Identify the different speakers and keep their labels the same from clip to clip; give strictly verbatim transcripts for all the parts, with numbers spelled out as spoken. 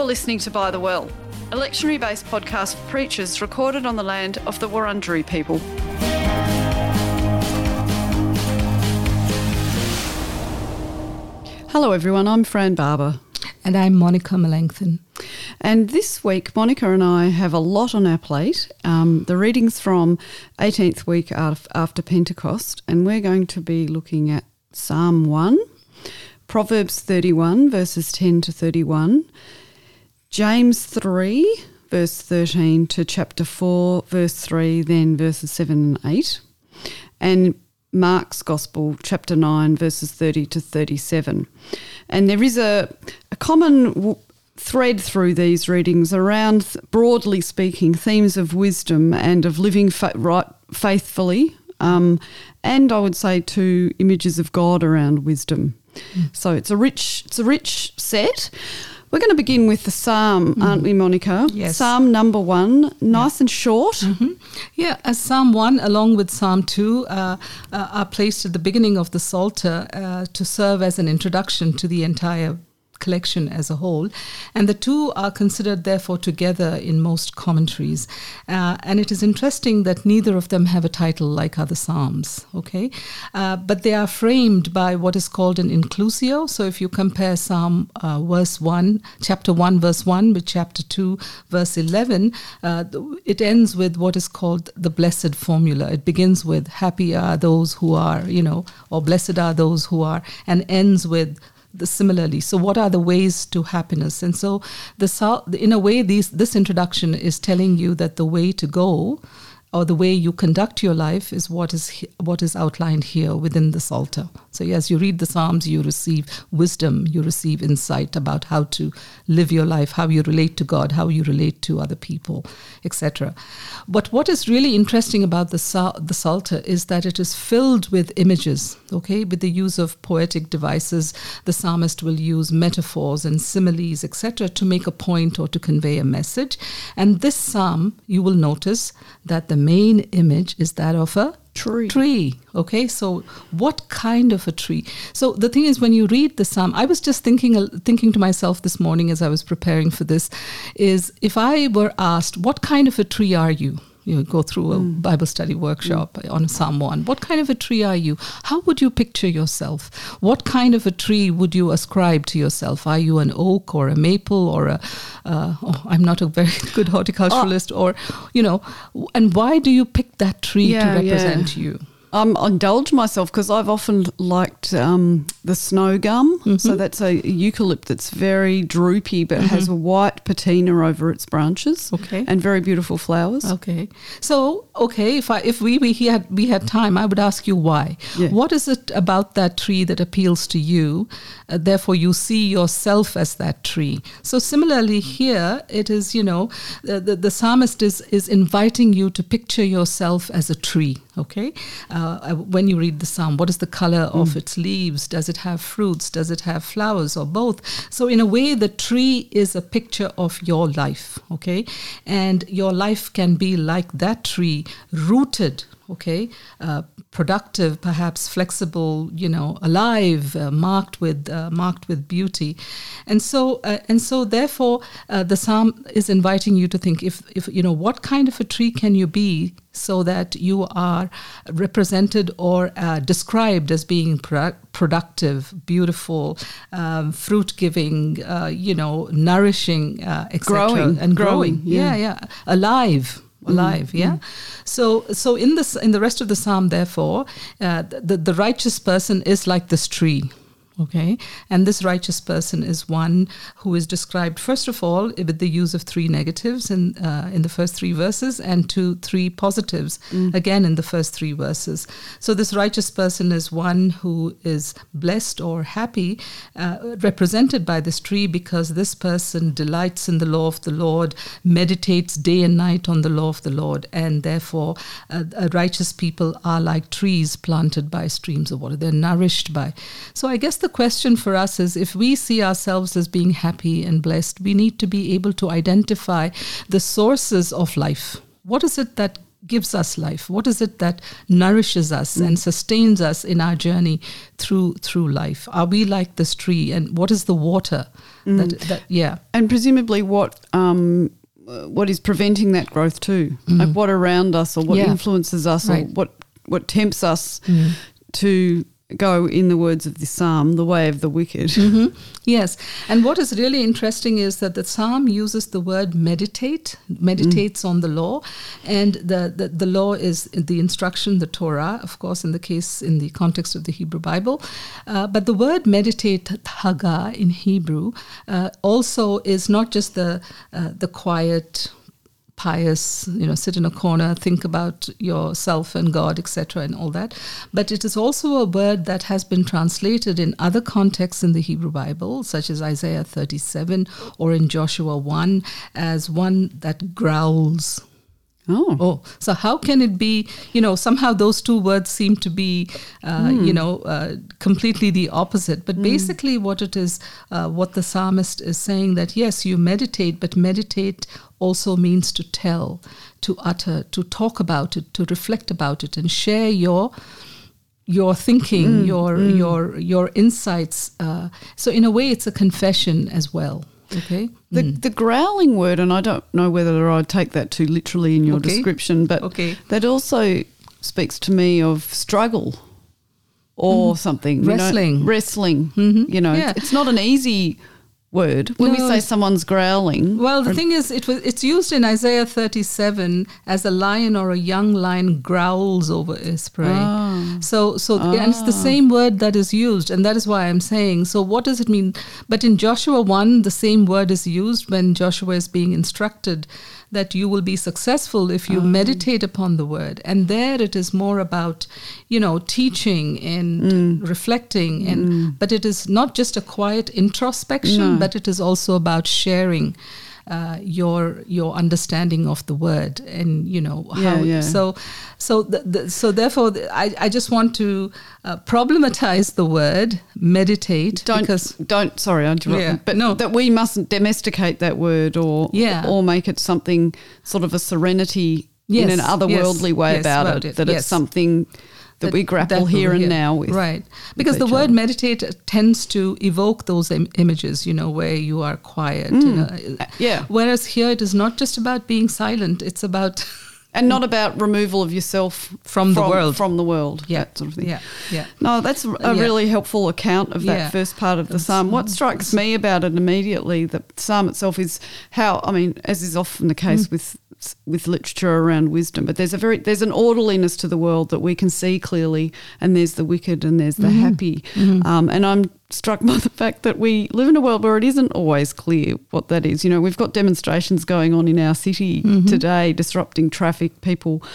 Speaker 1: You're listening to By the Well, a lectionary-based podcast for preachers recorded on the land of the Wurundjeri people. Hello everyone, I'm Fran Barber.
Speaker 2: And I'm Monica Melanchthon.
Speaker 1: And this week, Monica and I have a lot on our plate. Um, the reading's from eighteenth week after Pentecost, and we're going to be looking at Psalm one, Proverbs thirty-one, verses ten to thirty-one, James three, verse thirteen to chapter four, verse three, then verses seven and eight, and Mark's Gospel, chapter nine, verses thirty to thirty-seven. And there is a, a common w- thread through these readings around, broadly speaking, themes of wisdom and of living fa- right faithfully, um, and I would say two images of God around wisdom. Mm. So it's a rich, it's a rich set. We're going to begin with the psalm, mm. aren't we, Monica?
Speaker 2: Yes.
Speaker 1: Psalm number one, nice yeah. and short.
Speaker 2: Mm-hmm. Yeah, as Psalm one, along with Psalm two, uh, uh, are placed at the beginning of the Psalter uh, to serve as an introduction to the entire collection as a whole, and the two are considered therefore together in most commentaries, uh, and it is interesting that neither of them have a title like other psalms, okay, uh, but they are framed by what is called an inclusio. So if you compare Psalm uh, verse one, chapter one verse one with chapter two verse eleven, uh, it ends with what is called the blessed formula. It begins with happy are those who are, you know, or blessed are those who are, and ends with The similarly. So what are the ways to happiness? And so the in a way, these, this introduction is telling you that the way to go, or the way you conduct your life, is what is what is outlined here within the Psalter. So as you read the Psalms, you receive wisdom, you receive insight about how to live your life, how you relate to God, how you relate to other people, et cetera. But what is really interesting about the the Psalter is that it is filled with images, okay? With the use of poetic devices, the psalmist will use metaphors and similes, et cetera, to make a point or to convey a message. And this psalm, you will notice that the main image is that of a
Speaker 1: tree.
Speaker 2: Tree. Okay, so what kind of a tree? So the thing is, when you read the psalm, I was just thinking, thinking to myself this morning as I was preparing for this, is if I were asked, what kind of a tree are you? You know, go through a mm. Bible study workshop mm. on Psalm one. What kind of a tree are you? How would you picture yourself? What kind of a tree would you ascribe to yourself? Are you an oak or a maple or a, uh, oh, I'm not a very good horticulturalist, oh. or, you know, and why do you pick that tree yeah, to represent yeah. you?
Speaker 1: Um, I indulge myself because I've often liked um, the snow gum. Mm-hmm. So that's a eucalypt that's very droopy but mm-hmm. has a white patina over its branches.
Speaker 2: Okay.
Speaker 1: And very beautiful flowers.
Speaker 2: Okay. So, okay, if I if we, we had we had time, I would ask you why. Yeah. What is it about that tree that appeals to you? Uh, therefore, you see yourself as that tree. So similarly here, it is, you know, the, the, the psalmist is, is inviting you to picture yourself as a tree, okay? Uh, when you read the psalm, what is the color mm. of its leaves? Does it have fruits? Does it have flowers, or both? So in a way, the tree is a picture of your life, okay? And your life can be like that tree, rooted, okay, uh, productive, perhaps flexible, you know, alive, uh, marked with uh, marked with beauty, and so uh, and so therefore, uh, the psalm is inviting you to think, if if you know, what kind of a tree can you be so that you are represented or uh, described as being pro- productive, beautiful, um, fruit-giving, uh, you know, nourishing, uh, et cetera,
Speaker 1: growing
Speaker 2: and growing,
Speaker 1: growing yeah,
Speaker 2: yeah, yeah, alive. alive mm, yeah mm. so so in this in the rest of the psalm, therefore, uh, the the righteous person is like this tree, okay, and this righteous person is one who is described first of all with the use of three negatives in uh, in the first three verses, and two three positives mm. again in the first three verses. So this righteous person is one who is blessed or happy, uh, represented by this tree, because this person delights in the law of the Lord, meditates day and night on the law of the Lord, and therefore uh, uh, righteous people are like trees planted by streams of water. They're nourished by. So I guess the question for us is, if we see ourselves as being happy and blessed, we need to be able to identify the sources of life. What is it that gives us life? What is it that nourishes us mm. and sustains us in our journey through through life? Are we like this tree? And what is the water mm. that, that, yeah.
Speaker 1: And presumably what um, what is preventing that growth too? Mm. Like what around us or what yeah. influences us right. or what, what tempts us mm. to go, in the words of the psalm, the way of the wicked.
Speaker 2: Mm-hmm. Yes. And what is really interesting is that the psalm uses the word meditate, meditates mm. on the law. And the, the, the law is the instruction, the Torah, of course, in the case, in the context of the Hebrew Bible. Uh, but the word meditate, haga in Hebrew, uh, also is not just the uh, the quiet, pious, you know, sit in a corner, think about yourself and God, et cetera, and all that. But it is also a word that has been translated in other contexts in the Hebrew Bible, such as Isaiah thirty-seven or in Joshua one, as one that growls.
Speaker 1: Oh.
Speaker 2: oh, so how can it be, you know, somehow those two words seem to be, uh, mm. you know, uh, completely the opposite. But mm. basically what it is, uh, what the psalmist is saying that, yes, you meditate, but meditate also means to tell, to utter, to talk about it, to reflect about it and share your your thinking, mm. your, mm. your, your insights. Uh, so in a way, it's a confession as well. Okay.
Speaker 1: The
Speaker 2: mm.
Speaker 1: the growling word, and I don't know whether I'd take that too literally in your
Speaker 2: okay.
Speaker 1: description, but okay. that also speaks to me of struggle or mm. something.
Speaker 2: Wrestling.
Speaker 1: You know, wrestling.
Speaker 2: Mm-hmm.
Speaker 1: You know,
Speaker 2: yeah.
Speaker 1: it's not an easy word. When no, we say someone's growling.
Speaker 2: Well, the thing is, it was it's used in Isaiah thirty-seven as a lion or a young lion growls over his prey. Oh. So, so oh. and it's the same word that is used, and that is why I'm saying. So, what does it mean? But in Joshua one, the same word is used when Joshua is being instructed that you will be successful if you oh. meditate upon the word. And there it is more about, you know, teaching and mm. reflecting. and mm. But it is not just a quiet introspection, no. but it is also about sharing uh, your your understanding of the word. And, you know, how.
Speaker 1: Yeah, yeah.
Speaker 2: So, so, the, the, so therefore, the, I, I just want to uh, problematize the word meditate.
Speaker 1: Don't,
Speaker 2: because,
Speaker 1: don't, sorry, I interrupted.
Speaker 2: Yeah,
Speaker 1: but
Speaker 2: no.
Speaker 1: that we mustn't domesticate that word or,
Speaker 2: yeah.
Speaker 1: or make it something sort of a serenity
Speaker 2: yes,
Speaker 1: in an otherworldly
Speaker 2: yes,
Speaker 1: way
Speaker 2: yes,
Speaker 1: about,
Speaker 2: about
Speaker 1: it,
Speaker 2: it.
Speaker 1: that
Speaker 2: Yes.
Speaker 1: it's something that, that we grapple
Speaker 2: that
Speaker 1: here and
Speaker 2: here.
Speaker 1: now with.
Speaker 2: Right. Because the word other. meditate tends to evoke those Im- images, you know, where you are quiet.
Speaker 1: Mm.
Speaker 2: You know.
Speaker 1: Uh, yeah.
Speaker 2: Whereas here it is not just about being silent, it's about...
Speaker 1: And not about removal of yourself
Speaker 2: from the
Speaker 1: from,
Speaker 2: world.
Speaker 1: From the world,
Speaker 2: yeah.
Speaker 1: that sort of thing.
Speaker 2: Yeah, yeah.
Speaker 1: No, that's a
Speaker 2: yeah.
Speaker 1: really helpful account of that
Speaker 2: yeah.
Speaker 1: first part of the
Speaker 2: that's,
Speaker 1: psalm. What strikes me about it immediately, the psalm itself, is how, I mean, as is often the case mm. with with literature around wisdom, but there's a very there's an orderliness to the world that we can see clearly, and there's the wicked and there's the mm-hmm. happy. Mm-hmm. Um, and I'm struck by the fact that we live in a world where it isn't always clear what that is. You know, we've got demonstrations going on in our city mm-hmm. today, disrupting traffic, people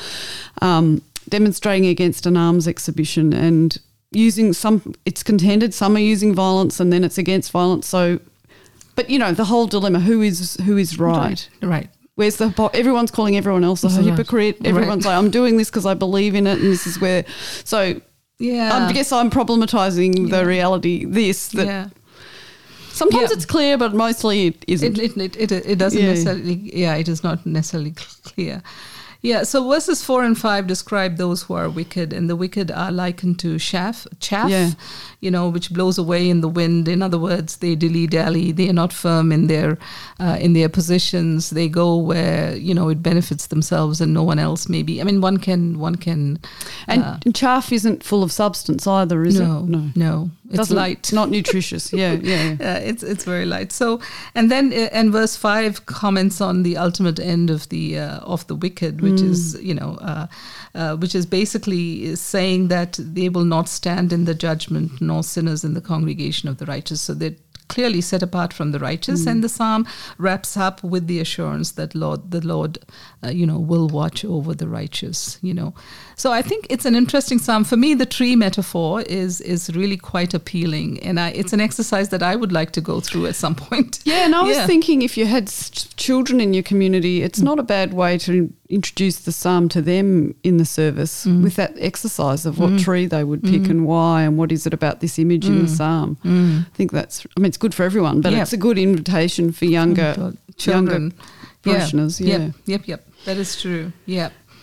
Speaker 1: um, demonstrating against an arms exhibition and using some, it's contended, some are using violence and then it's against violence. So, but, you know, the whole dilemma, who is who is right?
Speaker 2: Right. right.
Speaker 1: Where's the everyone's calling everyone else a hypocrite. Right. Everyone's right. like, I'm doing this because I believe in it, and this is where. So, yeah, I guess I'm problematizing yeah. the reality. This that
Speaker 2: yeah.
Speaker 1: sometimes
Speaker 2: yeah.
Speaker 1: it's clear, but mostly it isn't.
Speaker 2: It it it, it doesn't
Speaker 1: yeah.
Speaker 2: necessarily. Yeah, it is not necessarily clear. Yeah, so verses four and five describe those who are wicked, and the wicked are likened to chaff, chaff,
Speaker 1: yeah.
Speaker 2: you know, which blows away in the wind. In other words, they dilly-dally. They are not firm in their uh, in their positions. They go where, you know, it benefits themselves and no one else. Maybe I mean, one can one can,
Speaker 1: and,
Speaker 2: uh,
Speaker 1: and chaff isn't full of substance either, is
Speaker 2: no,
Speaker 1: it?
Speaker 2: No, no. It's
Speaker 1: Doesn't,
Speaker 2: light,
Speaker 1: not nutritious. Yeah, yeah.
Speaker 2: uh, it's it's very light. So, and then uh, and verse five comments on the ultimate end of the uh, of the wicked, which mm. is you know, uh, uh, which is basically saying that they will not stand in the judgment, nor sinners in the congregation of the righteous. So they're clearly set apart from the righteous, mm. and the psalm wraps up with the assurance that Lord, the Lord, uh, you know, will watch over the righteous. You know, so I think it's an interesting psalm. For me, the tree metaphor is is really quite appealing, and I, it's an exercise that I would like to go through at some point.
Speaker 1: Yeah, and I was
Speaker 2: yeah.
Speaker 1: thinking if you had st- children in your community, it's mm. not a bad way to introduce the psalm to them in the service mm. with that exercise of what mm. tree they would pick mm. and why, and what is it about this image mm. in the psalm.
Speaker 2: Mm.
Speaker 1: I think that's, I mean, it's good for everyone, but
Speaker 2: yep.
Speaker 1: it's a good invitation for younger
Speaker 2: children,
Speaker 1: younger parishioners. Yeah.
Speaker 2: Yep, yep, yep. That is true. Yep.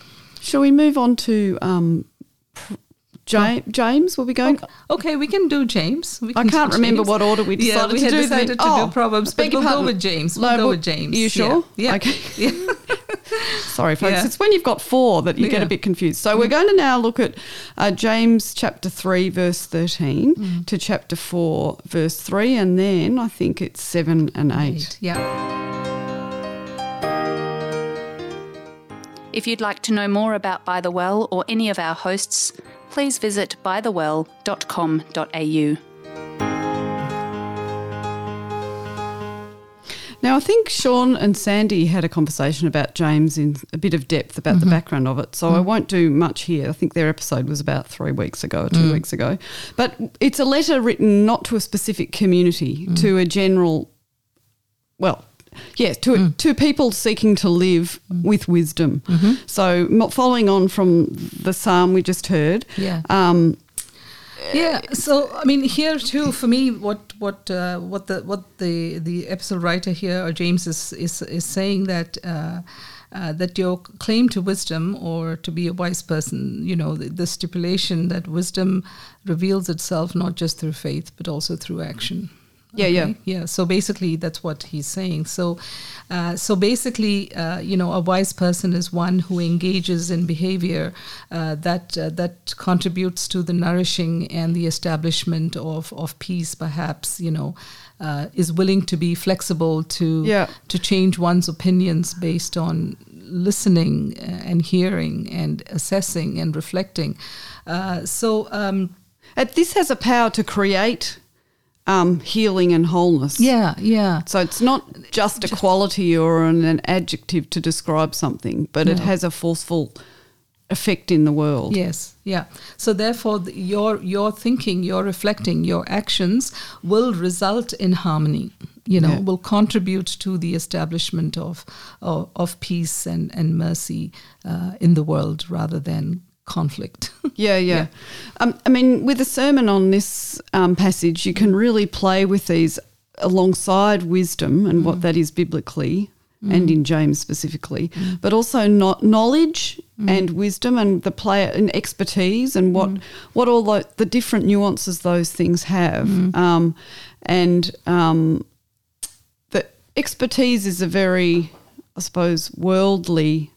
Speaker 1: Shall we move on to um, James? James, will we go?
Speaker 2: Okay, okay, we can do James. We
Speaker 1: I
Speaker 2: can
Speaker 1: can't
Speaker 2: do
Speaker 1: remember
Speaker 2: James.
Speaker 1: what order we decided
Speaker 2: yeah, we
Speaker 1: to
Speaker 2: had
Speaker 1: do.
Speaker 2: decided
Speaker 1: them.
Speaker 2: to
Speaker 1: oh,
Speaker 2: do Proverbs, but
Speaker 1: beg your
Speaker 2: we'll
Speaker 1: pardon.
Speaker 2: go with James. We'll
Speaker 1: No,
Speaker 2: go
Speaker 1: well,
Speaker 2: with James.
Speaker 1: You sure?
Speaker 2: Yeah.
Speaker 1: Okay.
Speaker 2: Yeah.
Speaker 1: Sorry, folks.
Speaker 2: Yeah.
Speaker 1: It's when you've got four that you
Speaker 2: Yeah.
Speaker 1: get a bit confused. So we're going to now look at uh, James chapter three, verse thirteen
Speaker 2: Mm.
Speaker 1: to chapter four, verse three, and then I think it's seven and eight.
Speaker 2: Eight. Yeah.
Speaker 3: If you'd like to know more about By the Well or any of our hosts, please visit by the well dot com dot a u.
Speaker 1: Now, I think Sean and Sandy had a conversation about James in a bit of depth about
Speaker 2: Mm-hmm.
Speaker 1: the background of it, so I won't do much here. I think their episode was about three weeks ago or two
Speaker 2: Mm.
Speaker 1: weeks ago. But it's a letter written not to a specific community,
Speaker 2: Mm.
Speaker 1: to a general, well, yeah, to
Speaker 2: Mm.
Speaker 1: to people seeking to live with wisdom.
Speaker 2: Mm-hmm.
Speaker 1: So mo- following on from the psalm we just heard,
Speaker 2: Yeah.
Speaker 1: um,
Speaker 2: Yeah, so I mean, here too, for me, what what uh, what the what the the episode writer here, or James, is is is saying that uh, uh, that your claim to wisdom, or to be a wise person, you know, the, the stipulation that wisdom reveals itself not just through faith but also through action.
Speaker 1: Yeah, yeah.
Speaker 2: yeah. So basically, that's what he's saying. So, uh, so basically, uh, you know, a wise person is one who engages in behavior uh, that uh, that contributes to the nourishing and the establishment of of peace. Perhaps, you know, uh, is willing to be flexible to
Speaker 1: Yeah.
Speaker 2: to change one's opinions based on listening and hearing and assessing and reflecting. Uh, so. Um,
Speaker 1: and this has a power to create um, healing and wholeness.
Speaker 2: yeah, yeah.
Speaker 1: So it's not just a quality or an, an adjective to describe something, but it
Speaker 2: No.
Speaker 1: has a forceful effect in the world.
Speaker 2: Yes, yeah. So therefore, the, your your thinking, your reflecting, your actions will result in harmony. You know,
Speaker 1: Yeah.
Speaker 2: will contribute to the establishment of of, of peace and and mercy uh, in the world rather than conflict.
Speaker 1: Yeah, yeah.
Speaker 2: Yeah.
Speaker 1: Um, I mean, with a sermon on this um, passage, you can really play with these alongside wisdom and what that is biblically and in James specifically, but also not knowledge and wisdom and the play and expertise and what what all the, the different nuances those things have. Um, and um, the expertise is a very, I suppose, worldly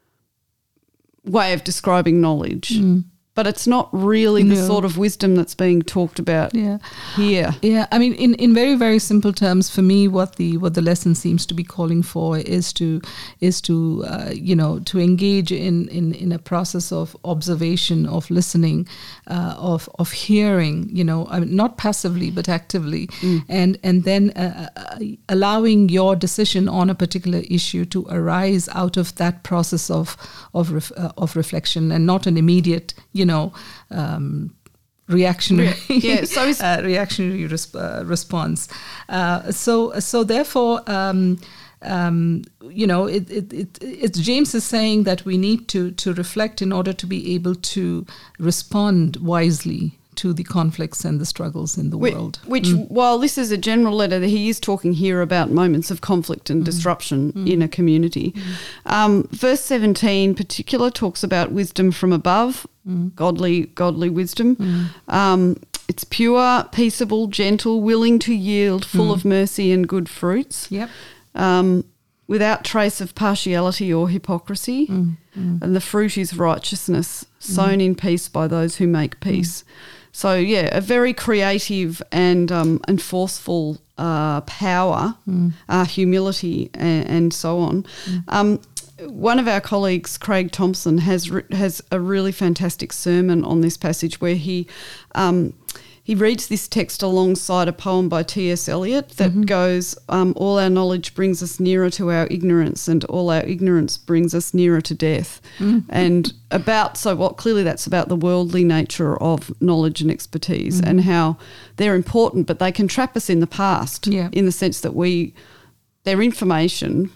Speaker 1: way of describing knowledge, but it's not really the
Speaker 2: No.
Speaker 1: sort of wisdom that's being talked about
Speaker 2: Yeah.
Speaker 1: here.
Speaker 2: Yeah, I mean, in, in very very simple terms, for me, what the what the lesson seems to be calling for is to is to uh, you know to engage in, in, in a process of observation, of listening, uh, of of hearing. You know, I mean, not passively but actively, and and then uh, uh, allowing your decision on a particular issue to arise out of that process of of ref, uh, of reflection, and not an immediate, you know. Um, reactionary
Speaker 1: Yeah, so is-
Speaker 2: uh, reactionary resp- uh, response. Uh, so so therefore, um, um, you know, it, it, it, it's James is saying that we need to to reflect in order to be able to respond wisely to the conflicts and the struggles in the
Speaker 1: Which,
Speaker 2: world.
Speaker 1: which while this is a general letter, he is talking here about moments of conflict and disruption in a community. Um, verse seventeen in particular talks about wisdom from above, godly godly wisdom. Um, it's pure, peaceable, gentle, willing to yield, full of mercy and good fruits.
Speaker 2: Yep.
Speaker 1: Um, without trace of partiality or hypocrisy. And the fruit is righteousness, sown in peace by those who make peace. So, yeah, a very creative and um, and forceful uh, power, uh, humility and, and so on. Um, one of our colleagues, Craig Thompson, has re- has a really fantastic sermon on this passage where he um, he reads this text alongside a poem by T S Eliot that goes, um, all our knowledge brings us nearer to our ignorance and all our ignorance brings us nearer to death. And about, so what clearly that's about the worldly nature of knowledge and expertise and how they're important, but they can trap us in the past
Speaker 2: Yeah.
Speaker 1: in the sense that we, they're information,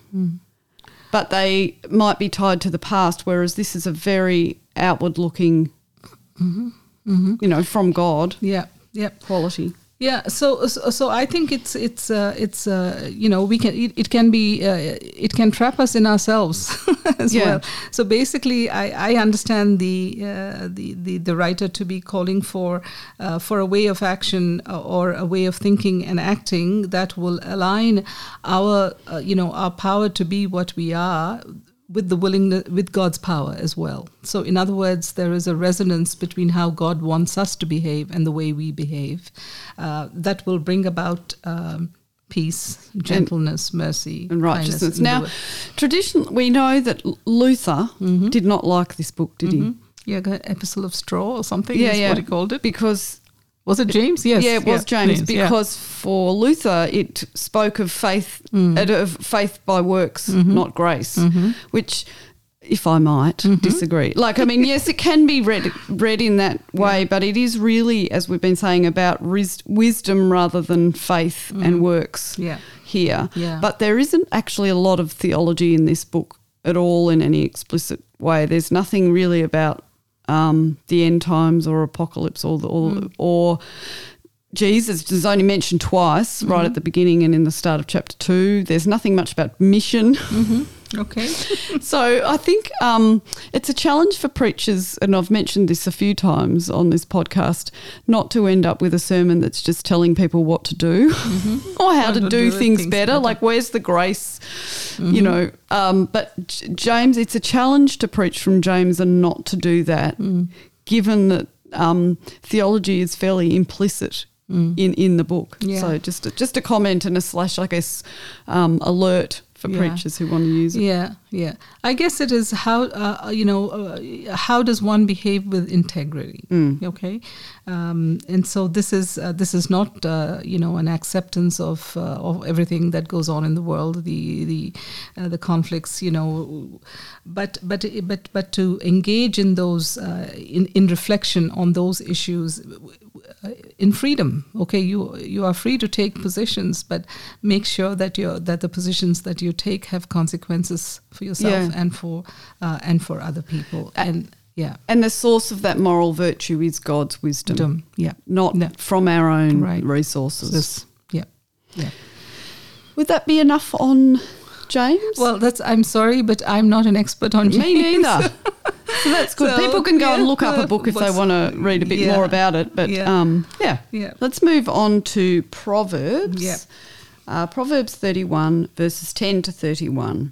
Speaker 1: but they might be tied to the past, whereas this is a very outward looking, you know, from God
Speaker 2: Yeah. Yep.
Speaker 1: quality.
Speaker 2: Yeah, so so, so I think it's it's uh, it's uh, you know we can it, it can be uh, it can trap us in ourselves as
Speaker 1: Yeah.
Speaker 2: well. So basically, I, I understand the, uh, the the the writer to be calling for uh, for a way of action or a way of thinking and acting that will align our uh, you know our power to be what we are with the willingness, with God's power as well. So in other words, there is a resonance between how God wants us to behave and the way we behave uh, that will bring about um, peace, gentleness, and, mercy,
Speaker 1: and righteousness.
Speaker 2: kindness.
Speaker 1: Now, tradition, we know that Luther
Speaker 2: mm-hmm.
Speaker 1: did not like this book, did
Speaker 2: mm-hmm.
Speaker 1: he?
Speaker 2: Yeah, the Epistle of Straw or something
Speaker 1: Yeah,
Speaker 2: is
Speaker 1: yeah.
Speaker 2: what he called it.
Speaker 1: Because...
Speaker 2: Was it James? Yes.
Speaker 1: Yeah, it was
Speaker 2: yeah,
Speaker 1: James,
Speaker 2: James, yeah.
Speaker 1: because for Luther it spoke of faith,
Speaker 2: Mm.
Speaker 1: uh, of faith by works,
Speaker 2: Mm-hmm.
Speaker 1: not grace,
Speaker 2: Mm-hmm.
Speaker 1: which, if I might,
Speaker 2: Mm-hmm.
Speaker 1: disagree. Like, I mean, yes, it can be read read in that way,
Speaker 2: Yeah.
Speaker 1: but it is really, as we've been saying, about ris- wisdom rather than faith
Speaker 2: Mm.
Speaker 1: and works
Speaker 2: Yeah.
Speaker 1: here.
Speaker 2: Yeah.
Speaker 1: But there isn't actually a lot of theology in this book at all in any explicit way. There's nothing really about um, the end times or apocalypse or the, or,
Speaker 2: Mm.
Speaker 1: or Jesus is only mentioned twice,
Speaker 2: Mm-hmm.
Speaker 1: right at the beginning and in the start of chapter two. There's nothing much about mission.
Speaker 2: Mm-hmm. Okay.
Speaker 1: So I think um, it's a challenge for preachers, and I've mentioned this a few times on this podcast, not to end up with a sermon that's just telling people what to do
Speaker 2: Mm-hmm.
Speaker 1: or how
Speaker 2: How
Speaker 1: to
Speaker 2: to
Speaker 1: do,
Speaker 2: do
Speaker 1: things,
Speaker 2: things
Speaker 1: better.
Speaker 2: better.
Speaker 1: Like, where's the grace,
Speaker 2: Mm-hmm.
Speaker 1: you know? Um, but J- James, it's a challenge to preach from James and not to do that,
Speaker 2: Mm.
Speaker 1: given that um, theology is fairly implicit
Speaker 2: Mm.
Speaker 1: in, in the book.
Speaker 2: Yeah.
Speaker 1: So just a, just a comment and a slash, I guess, um, alert for
Speaker 2: Yeah.
Speaker 1: preachers who want to use it.
Speaker 2: Yeah, yeah. I guess it is how uh, you know uh, how does one behave with integrity?
Speaker 1: Mm.
Speaker 2: Okay, um, and so this is uh, this is not uh, you know an acceptance of uh, of everything that goes on in the world, the the uh, the conflicts, you know, but but but but to engage in those uh, in in reflection on those issues in freedom. Okay, you you are free to take positions, but make sure that your that the positions that you take have consequences for yourself
Speaker 1: Yeah.
Speaker 2: and for uh, and for other people. And yeah,
Speaker 1: And the source of that moral virtue is God's wisdom,
Speaker 2: Wisdom, yeah,
Speaker 1: not
Speaker 2: No.
Speaker 1: from our own
Speaker 2: Right.
Speaker 1: resources.
Speaker 2: this, yeah, yeah.
Speaker 1: Would that be enough on James?
Speaker 2: Well, that's. I'm sorry, but I'm not an expert on James.
Speaker 1: me neither. So that's good.
Speaker 2: So,
Speaker 1: People can go and
Speaker 2: yeah,
Speaker 1: look up a book if they
Speaker 2: what's-
Speaker 1: want to read a bit
Speaker 2: yeah.
Speaker 1: more about it. But
Speaker 2: Yeah.
Speaker 1: um, yeah,
Speaker 2: Yeah.
Speaker 1: let's move on to Proverbs.
Speaker 2: Yeah.
Speaker 1: Uh, Proverbs thirty-one, verses ten to thirty-one.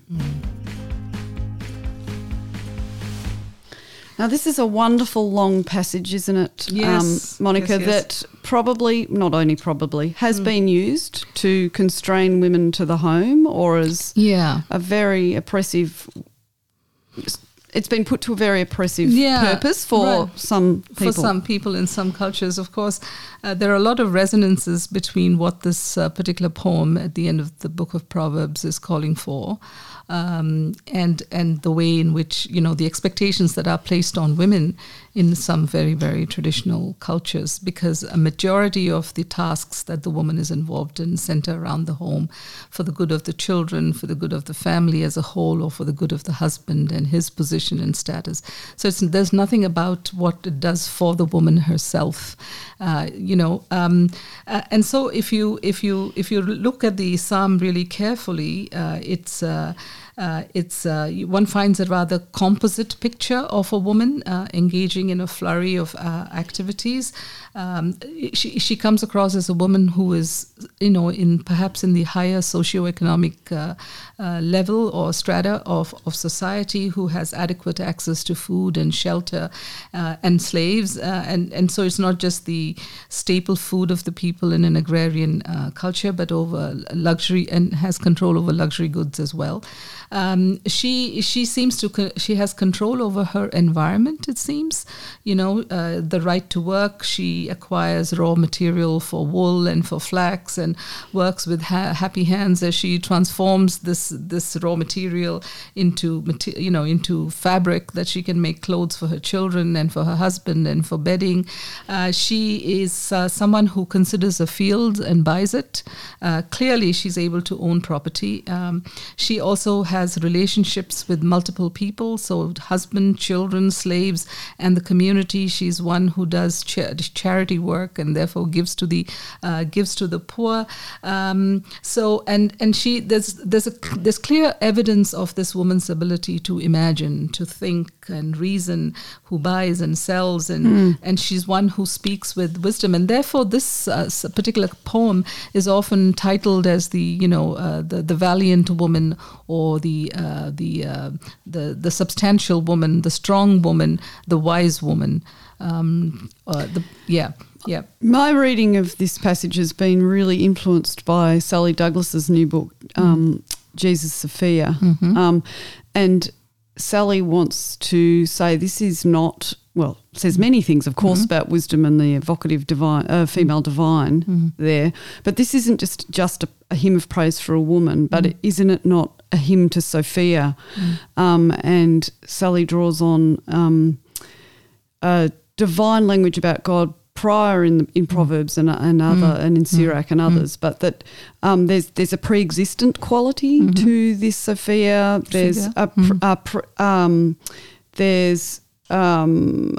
Speaker 1: Now, this is a wonderful long passage, isn't it,
Speaker 2: Yes.
Speaker 1: um, Monica,
Speaker 2: Yes, yes.
Speaker 1: that probably, not only probably, has been used to constrain women to the home, or as
Speaker 2: Yeah.
Speaker 1: a very oppressive, it's been put to a very oppressive
Speaker 2: Yeah,
Speaker 1: purpose for
Speaker 2: right.
Speaker 1: some people.
Speaker 2: For some people in some cultures, of course, uh, there are a lot of resonances between what this uh, particular poem at the end of the book of Proverbs is calling for, um, and and the way in which, you know, the expectations that are placed on women in some very, very traditional cultures, because a majority of the tasks that the woman is involved in center around the home for the good of the children, for the good of the family as a whole, or for the good of the husband and his position and status. So it's, there's nothing about what it does for the woman herself, uh, you know. Um, uh, and so if you if you if you look at the psalm really carefully, uh, it's. Uh, Uh, it's uh, one finds a rather composite picture of a woman uh, engaging in a flurry of uh, activities. Um, she she comes across as a woman who is, you know, in perhaps in the higher socioeconomic uh, uh, level or strata of, of society, who has adequate access to food and shelter uh, and slaves, uh, and and so it's not just the staple food of the people in an agrarian uh, culture, but over luxury, and has control over luxury goods as well. Um, she she seems to co- she has control over her environment. It seems, you know, uh, the right to work. She acquires raw material for wool and for flax, and works with ha- happy hands as she transforms this this raw material into mate- you know into fabric that she can make clothes for her children and for her husband and for bedding. Uh, she is uh, someone who considers a field and buys it. Uh, clearly, she's able to own property. Um, she also has relationships with multiple people, so husband, children, slaves, and the community. She's one who does cha- charity work and therefore gives to the uh, gives to the poor. Um, so and and she there's there's a there's clear evidence of this woman's ability to imagine, to think and reason, who buys and sells, and mm. and she's one who speaks with wisdom. And therefore, this uh, particular poem is often titled as the you know uh, the the valiant woman, or the uh, the uh, the the substantial woman, the strong woman, the wise woman. Um, uh, the, yeah, yeah.
Speaker 1: My reading of this passage has been really influenced by Sally Douglas's new book, um, mm. Jesus Sophia. Mm-hmm. Um, and Sally wants to say this is not, well, says many things, of course, mm-hmm. about wisdom and the evocative divine, uh, female divine mm-hmm. there, but this isn't just, just a, a hymn of praise for a woman, but mm-hmm. it, isn't it not a hymn to Sophia? Mm-hmm. Um, and Sally draws on um, a divine language about God prior in in Proverbs and and other mm. and in Sirach mm. and others, mm. but that um, there's there's a pre-existent quality mm-hmm. to this Sophia. There's Figure. a, pr- mm. a pr- um, there's um,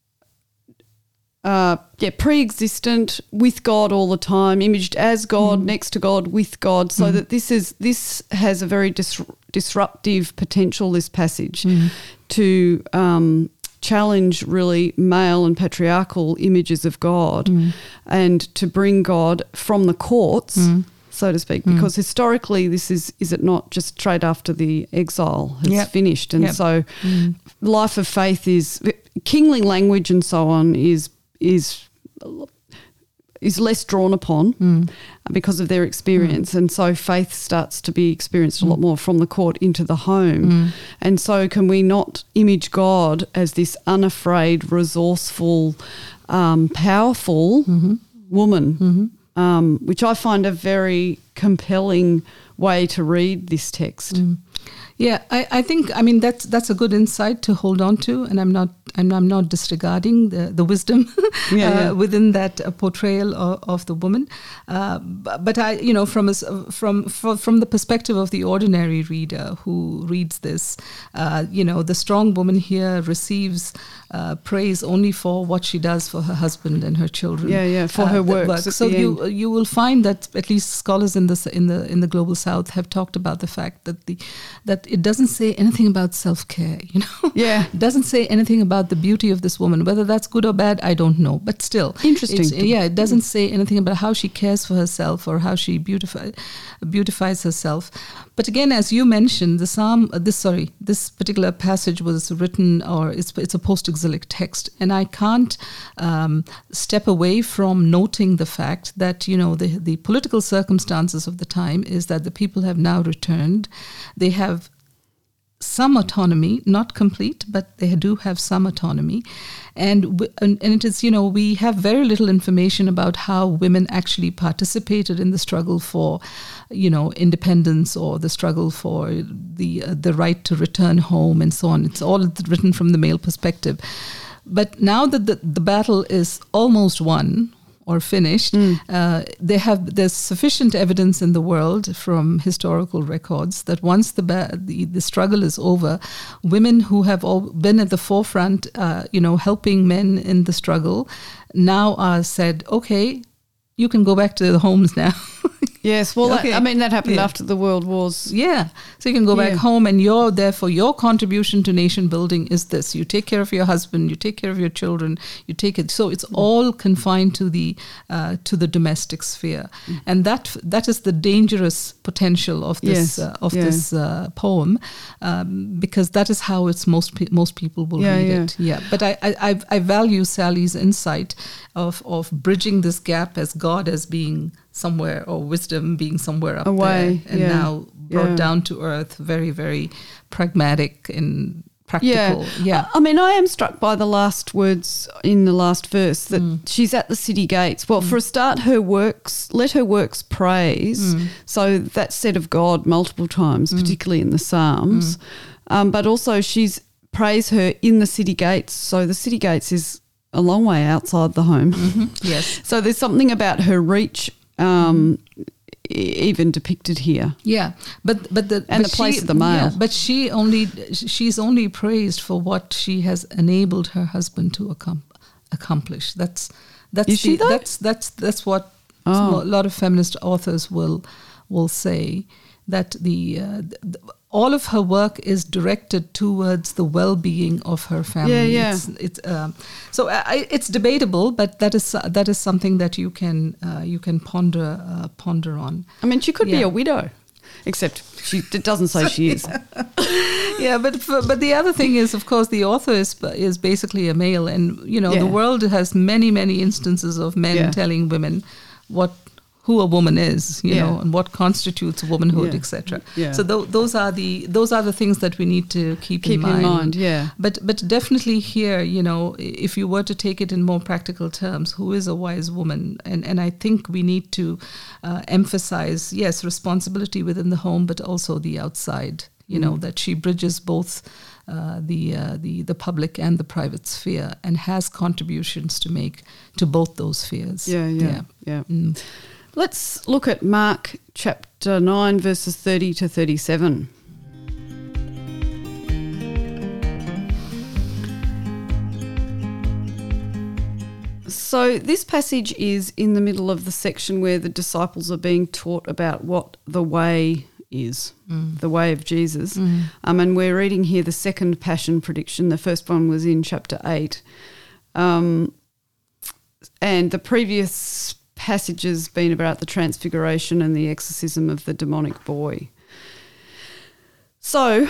Speaker 1: uh, yeah pre-existent with God all the time, imaged as God, mm. next to God, with God. So mm. that this is this has a very dis- disruptive potential. This passage mm. to um, challenge really male and patriarchal images of God mm. and to bring God from the courts, mm. so to speak, mm. because historically this is, is it not just straight after the exile has yep. finished. And yep. so mm. life of faith is, kingly language and so on is is is less drawn upon mm. because of their experience. Mm. And so faith starts to be experienced mm. a lot more from the court into the home. Mm. And so can we not image God as this unafraid, resourceful, um, powerful mm-hmm. woman, mm-hmm. um, which I find a very compelling way to read this text.
Speaker 2: Mm. Yeah, I, I think, I mean, that's that's a good insight to hold on to, and I'm not I'm, I'm not disregarding the, the wisdom yeah, uh, yeah. within that uh, portrayal of, of the woman. Uh, but, but I, you know, from, a, from from from the perspective of the ordinary reader who reads this, uh, you know, the strong woman here receives uh, praise only for what she does for her husband and her children.
Speaker 1: Yeah, yeah, for uh, her works. Work.
Speaker 2: So you end. you will find that at least scholars in the in the in the global South have talked about the fact that the that it doesn't say anything about self-care, you know.
Speaker 1: Yeah.
Speaker 2: It doesn't say anything about the beauty of this woman. Whether that's good or bad, I don't know. But still.
Speaker 1: Interesting.
Speaker 2: Yeah, it doesn't say anything about how she cares for herself or how she beautify, beautifies herself. But again, as you mentioned, the psalm, uh, this sorry, this particular passage was written, or it's, it's a post-exilic text. And I can't um, step away from noting the fact that, you know, the, the political circumstances of the time is that the people have now returned. They have some autonomy, not complete, but they do have some autonomy. And, w- and and it is, you know, we have very little information about how women actually participated in the struggle for, you know, independence or the struggle for the uh, the right to return home and so on. It's all written from the male perspective. But now that the, the battle is almost won, or finished, mm. uh, they have there's sufficient evidence in the world from historical records that once the ba- the, the struggle is over, women who have all been at the forefront, uh, you know, helping men in the struggle, now are said, okay, you can go back to the homes now.
Speaker 1: Yes, well, okay. I, I mean, that happened
Speaker 2: yeah.
Speaker 1: after the World Wars.
Speaker 2: Yeah, so you can go back
Speaker 1: yeah.
Speaker 2: home, and your therefore your contribution to nation building is this: you take care of your husband, you take care of your children, you take it. So it's all confined to the uh, to the domestic sphere, mm. and that that is the dangerous potential of this yes. uh, of yeah. this uh, poem, um, because that is how it's most pe- most people will
Speaker 1: yeah,
Speaker 2: read
Speaker 1: yeah.
Speaker 2: it. Yeah, but I, I I value Sally's insight of of bridging this gap as God as being somewhere, or wisdom being somewhere up
Speaker 1: away,
Speaker 2: there, and
Speaker 1: yeah.
Speaker 2: now brought
Speaker 1: yeah.
Speaker 2: down to earth, very, very pragmatic and practical.
Speaker 1: Yeah.
Speaker 2: yeah.
Speaker 1: I mean, I am struck by the last words in the last verse that mm. she's at the city gates. Well, mm. for a start, her works, let her works praise. Mm. So that's said of God multiple times, mm. particularly in the Psalms. Mm. Um, but also she's praise her in the city gates. So the city gates is a long way outside the home.
Speaker 2: Mm-hmm. Yes.
Speaker 1: So there's something about her reach um, e- even depicted here.
Speaker 2: Yeah, but but the
Speaker 1: And
Speaker 2: but
Speaker 1: the place
Speaker 2: she,
Speaker 1: of the male.
Speaker 2: Yeah, but she only she's only praised for what she has enabled her husband to accom- accomplish. That's that's
Speaker 1: Is she
Speaker 2: the,
Speaker 1: though?
Speaker 2: that's that's that's what
Speaker 1: Oh.
Speaker 2: a lot of feminist authors will will say, that the, uh, the all of her work is directed towards the well-being of her family.
Speaker 1: Yeah, yeah.
Speaker 2: It's, it's um, so I, it's debatable, but that is that is something that you can uh, you can ponder uh, ponder on.
Speaker 1: I mean, she could be
Speaker 2: Yeah.
Speaker 1: a widow, except she it doesn't say she is.
Speaker 2: Yeah, but for, but the other thing is, of course, the author is is basically a male, and you know
Speaker 1: Yeah.
Speaker 2: the world has many many instances of men
Speaker 1: Yeah.
Speaker 2: telling women what who a woman is, you
Speaker 1: Yeah.
Speaker 2: know, and what constitutes womanhood,
Speaker 1: Yeah.
Speaker 2: et cetera.
Speaker 1: Yeah.
Speaker 2: So th- those are the those are the things that we need to keep,
Speaker 1: Keep
Speaker 2: in mind.
Speaker 1: in mind, yeah.
Speaker 2: But but definitely here, you know, if you were to take it in more practical terms, who is a wise woman? And and I think we need to uh, emphasize, yes, responsibility within the home, but also the outside. You know, that she bridges both uh, the uh, the the public and the private sphere, and has contributions to make to both those spheres.
Speaker 1: Yeah, yeah, yeah.
Speaker 2: Mm.
Speaker 1: Let's look at Mark chapter nine, verses thirty to thirty-seven. So this passage is in the middle of the section where the disciples are being taught about what the way is,
Speaker 2: Mm.
Speaker 1: the way of Jesus.
Speaker 2: Mm.
Speaker 1: Um, and we're reading here the second passion prediction. The first one was in chapter eight. Um, and the previous passage has been about the transfiguration and the exorcism of the demonic boy. So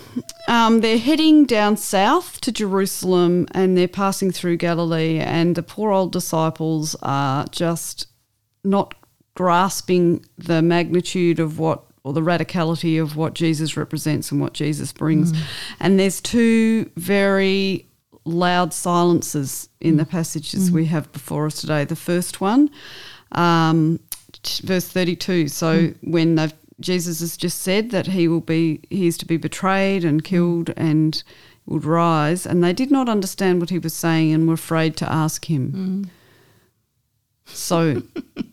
Speaker 1: um, they're heading down south to Jerusalem, and they're passing through Galilee, and the poor old disciples are just not grasping the magnitude of what, or the radicality of what Jesus represents and what Jesus brings. Mm. And there's two very loud silences in mm. the passages mm. we have before us today. The first one, um, t- verse thirty-two. So mm. when they've Jesus has just said that he will be, he is to be betrayed and killed mm. and would rise, and they did not understand what he was saying and were afraid to ask him. Mm. So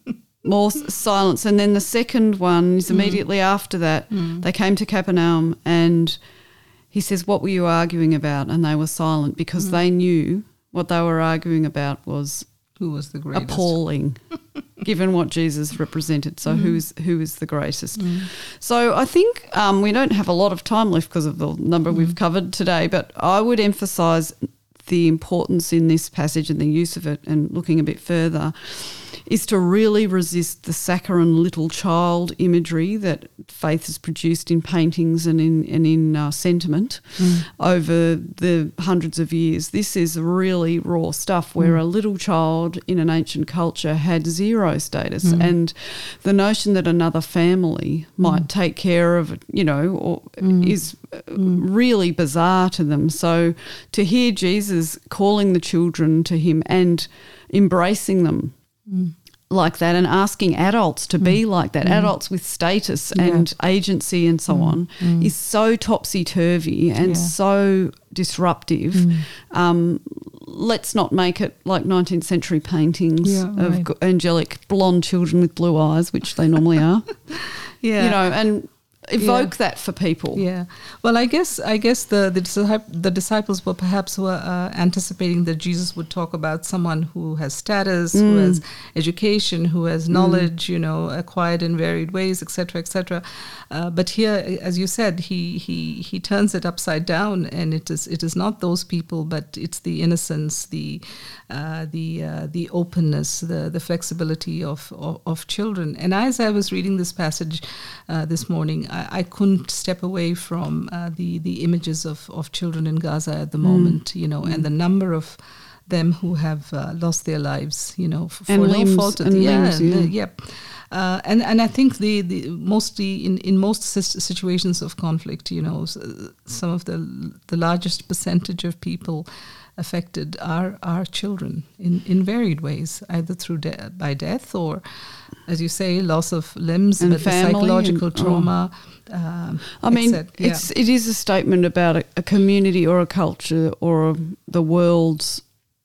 Speaker 1: more silence. And then the second one is immediately mm. after that. Mm. They came to Capernaum, and he says, "What were you arguing about?" And they were silent, because mm. they knew what they were arguing about was
Speaker 2: who was the greatest.
Speaker 1: Appalling, given what Jesus represented. So mm. who is who is the greatest? Mm. So I think um, we don't have a lot of time left because of the number mm. we've covered today, but I would emphasise the importance in this passage and the use of it, and looking a bit further, is to really resist the saccharine little child imagery that faith has produced in paintings and in and in uh, sentiment mm. over the hundreds of years. This is really raw stuff, where mm. a little child in an ancient culture had zero status, mm. and the notion that another family might mm. take care of it, you know, or mm. is mm. really bizarre to them. So to hear Jesus calling the children to him and embracing them Mm. like that, and asking adults to mm. be like that, mm. adults with status yeah. and agency and so mm. on, mm. is so topsy-turvy and yeah. so disruptive. Mm. Um, let's not make it like nineteenth century paintings yeah, of right. angelic blonde children with blue eyes, which they normally are. yeah. You know, and evoke yeah. that for people.
Speaker 2: Yeah. Well, I guess I guess the the, the disciples were perhaps were uh, anticipating that Jesus would talk about someone who has status, mm. who has education, who has knowledge, mm. you know, acquired in varied ways, et cetera, et cetera. Uh, but here, as you said, he he he turns it upside down, and it is it is not those people, but it's the innocence, the uh, the uh, the openness, the the flexibility of, of of children. And as I was reading this passage uh, this morning, I, I couldn't step away from uh, the the images of, of children in Gaza at the moment, mm. you know, mm. and the number of them who have uh, lost their lives, you know, for
Speaker 1: and
Speaker 2: no
Speaker 1: limbs,
Speaker 2: fault of
Speaker 1: and
Speaker 2: the
Speaker 1: limbs,
Speaker 2: yeah,
Speaker 1: yeah.
Speaker 2: The, yep. Uh, and and I think the, the mostly in, in most situations of conflict, you know, some of the the largest percentage of people affected our our children in, in varied ways, either through de- by death or, as you say, loss of limbs,
Speaker 1: And
Speaker 2: but the
Speaker 1: family
Speaker 2: psychological
Speaker 1: and-
Speaker 2: trauma. Um,
Speaker 1: I mean,
Speaker 2: et cetera.
Speaker 1: it's it is a statement about a, a community or a culture or the world's,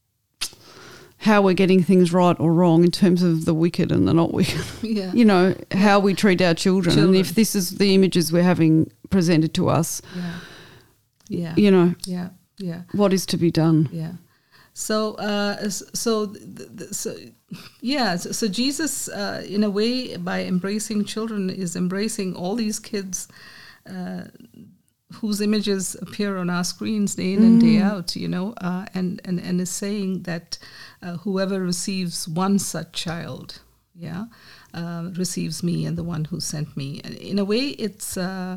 Speaker 1: how we're getting things right or wrong in terms of the wicked and the not wicked.
Speaker 2: Yeah.
Speaker 1: You know, how we treat our children.
Speaker 2: Children.
Speaker 1: And if this is the images we're having presented to us,
Speaker 2: Yeah. Yeah.
Speaker 1: you know,
Speaker 2: Yeah. Yeah.
Speaker 1: what is to be done?
Speaker 2: Yeah. So, uh, s- so, th- th- so, yeah. So, so Jesus, uh, in a way, by embracing children, is embracing all these kids uh, whose images appear on our screens day in and day out. You know, uh, and and and is saying that uh, whoever receives one such child, yeah, uh, receives me and the one who sent me. And in a way, it's. Uh,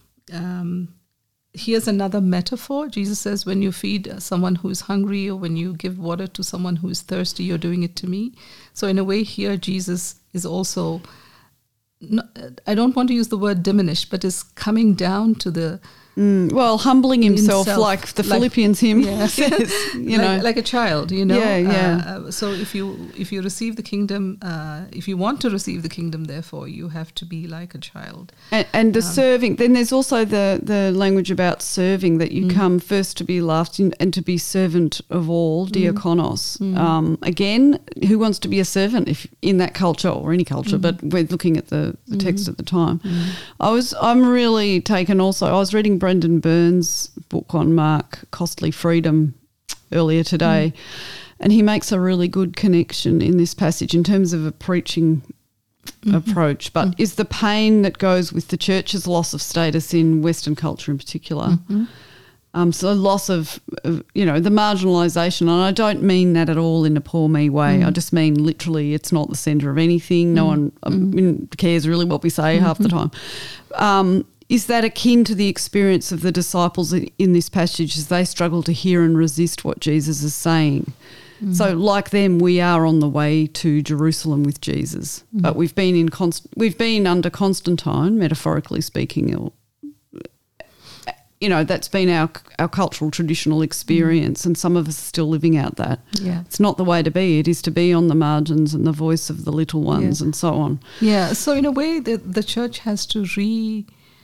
Speaker 2: um, Here's another metaphor. Jesus says, when you feed someone who is hungry or when you give water to someone who is thirsty, you're doing it to me. So in a way here, Jesus is also, no, I don't want to use the word diminished, but is coming down to the...
Speaker 1: Mm, well, humbling himself,
Speaker 2: Himself,
Speaker 1: like the
Speaker 2: like-
Speaker 1: Philippians hymn
Speaker 2: Yeah.
Speaker 1: says, you
Speaker 2: like,
Speaker 1: know.
Speaker 2: like a child, you know.
Speaker 1: Yeah, yeah.
Speaker 2: Uh, uh, so if you if you receive the kingdom, uh, if you want to receive the kingdom, therefore you have to be like a child.
Speaker 1: And, and the
Speaker 2: Um,
Speaker 1: serving, then there's also the, the language about serving, that you
Speaker 2: Mm.
Speaker 1: come first to be last and, and to be servant of all, diakonos.
Speaker 2: Mm.
Speaker 1: Um, again, who wants to be a servant if in that culture or any culture,
Speaker 2: Mm.
Speaker 1: but we're looking at the, the text at the time.
Speaker 2: Mm.
Speaker 1: I was, I'm really taken also, I was reading Brendan Burns' book on Mark Costly Freedom earlier today, and he makes a really good connection in this passage in terms of a preaching
Speaker 2: Mm-hmm.
Speaker 1: approach, but is the pain that goes with the church's loss of status in Western culture in particular.
Speaker 2: Mm-hmm.
Speaker 1: Um, so loss of, of, you know, the marginalisation, and I don't mean that at all in a poor me way.
Speaker 2: Mm.
Speaker 1: I just mean literally it's not the centre of anything. No one um, cares really what we say half the time. Um, is that akin to the experience of the disciples in, in this passage as they struggle to hear and resist what Jesus is saying? So, like them, we are on the way to Jerusalem with Jesus,
Speaker 2: Mm.
Speaker 1: but we've been in const- we've been under Constantine, metaphorically speaking. Or, you know, that's been our our cultural traditional experience, and some of us are still living out that.
Speaker 2: Yeah.
Speaker 1: It's not the way to be. It is to be on the margins and the voice of the little ones,
Speaker 2: Yeah.
Speaker 1: and so on.
Speaker 2: Yeah, so in a way, the the church has to re,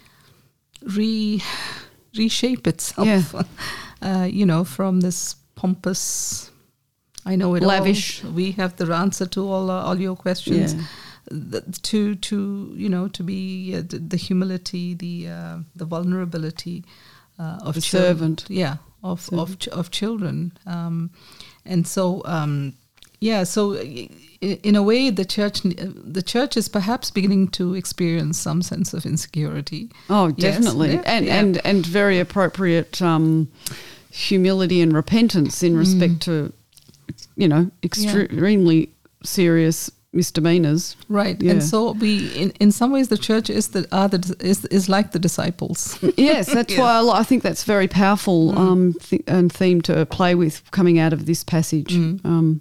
Speaker 2: re, reshape itself.
Speaker 1: Yeah.
Speaker 2: Uh, you know, from this pompous, I know it
Speaker 1: Lavish.
Speaker 2: all. We have the answer to all uh, all your questions.
Speaker 1: Yeah.
Speaker 2: th- to to you know to be uh, the, the humility, the uh, the vulnerability uh, of
Speaker 1: The
Speaker 2: chil-
Speaker 1: servant.
Speaker 2: yeah, of of ch- of children, um, and so um, yeah, so i- in a way, the church the church is perhaps beginning to experience some sense of insecurity.
Speaker 1: Oh,
Speaker 2: Yes,
Speaker 1: definitely,
Speaker 2: yeah,
Speaker 1: and
Speaker 2: yeah.
Speaker 1: and and very appropriate um, humility and repentance in respect to, you know, extremely serious misdemeanors.
Speaker 2: Right,
Speaker 1: Yeah.
Speaker 2: and so we, in, in some ways, the church is the are the is is like the disciples.
Speaker 1: Yes, that's
Speaker 2: Yeah.
Speaker 1: why I, li- I think that's very powerful
Speaker 2: Mm.
Speaker 1: um, th- and theme to play with coming out of this passage.
Speaker 2: Mm.
Speaker 1: Um,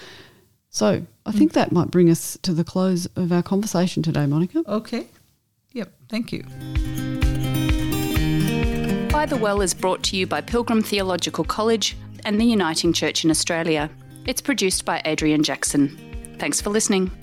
Speaker 1: so I think that might bring us to the close of our conversation today, Monica.
Speaker 2: Okay, yep, thank you.
Speaker 3: By the Well is brought to you by Pilgrim Theological College and the Uniting Church in Australia. It's produced by Adrian Jackson. Thanks for listening.